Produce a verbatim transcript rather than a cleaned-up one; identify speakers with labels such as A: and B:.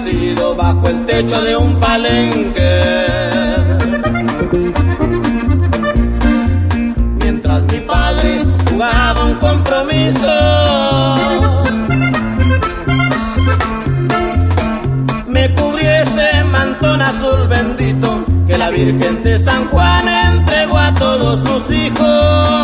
A: nacido bajo el techo de un palenque. Mientras mi padre jugaba un compromiso, me cubrí ese mantón azul bendito que la Virgen de San Juan entregó a todos sus hijos.